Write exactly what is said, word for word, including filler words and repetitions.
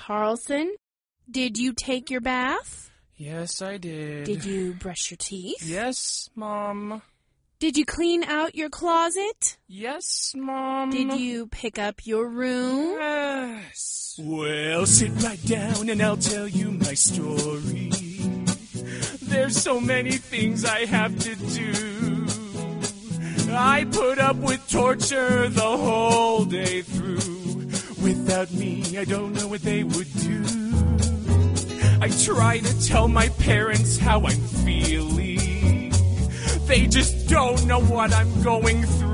Carlson, did you take your bath? Yes, I did. Did you brush your teeth? Yes, Mom. Did you clean out your closet? Yes, Mom. Did you pick up your room? Yes. Well, sit right down and I'll tell you my story. There's so many things I have to do. I put up with torture the whole day through. Without me, I don't know what they would do. I try to tell my parents how I'm feeling. They just don't know what I'm going through.